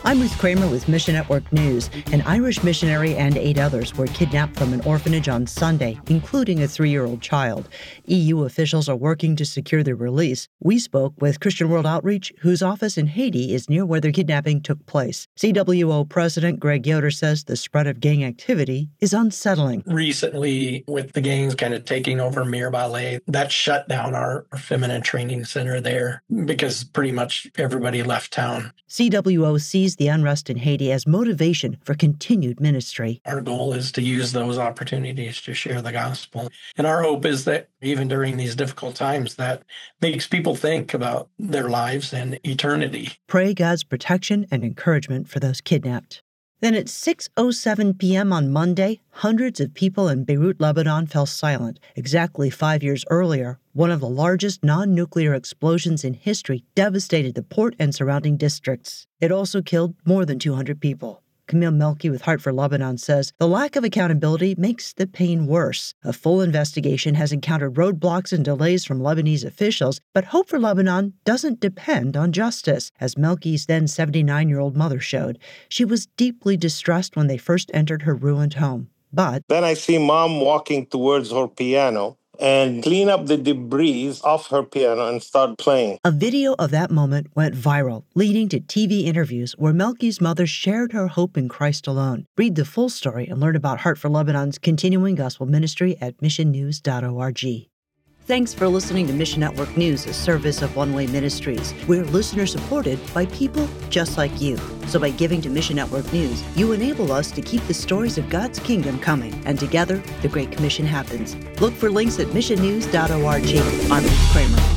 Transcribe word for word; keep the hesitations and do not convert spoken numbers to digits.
I'm Ruth Kramer with Mission Network News. An Irish missionary and eight others were kidnapped from an orphanage on Sunday, including a three-year-old child. E U officials are working to secure their release. We spoke with Christian World Outreach, whose office in Haiti is near where their kidnapping took place. C W O President Greg Yoder says the spread of gang activity is unsettling. Recently, with the gangs kind of taking over Mirebalais, that shut down our feminine training center there because pretty much everybody left town. C W O sees the unrest in Haiti as motivation for continued ministry. Our goal is to use those opportunities to share the gospel. And our hope is that even during these difficult times, that makes people think about their lives and eternity. Pray God's protection and encouragement for those kidnapped. Then at six oh seven p.m. on Monday, hundreds of people in Beirut, Lebanon fell silent. Exactly five years earlier, one of the largest non-nuclear explosions in history devastated the port and surrounding districts. It also killed more than two hundred people. Camille Melki with Heart for Lebanon says the lack of accountability makes the pain worse. A full investigation has encountered roadblocks and delays from Lebanese officials, but Hope for Lebanon doesn't depend on justice. As Melki's then seventy-nine-year-old mother showed, she was deeply distressed when they first entered her ruined home. But then I see Mom walking towards her piano and clean up the debris off her piano and start playing. A video of that moment went viral, leading to T V interviews where Melki's mother shared her hope in Christ alone. Read the full story and learn about Heart for Lebanon's continuing gospel ministry at mission news dot org. Thanks for listening to Mission Network News, a service of One Way Ministries. We're listener-supported by people just like you. So by giving to Mission Network News, you enable us to keep the stories of God's kingdom coming. And together, the Great Commission happens. Look for links at mission news dot org. I'm Ruth Kramer.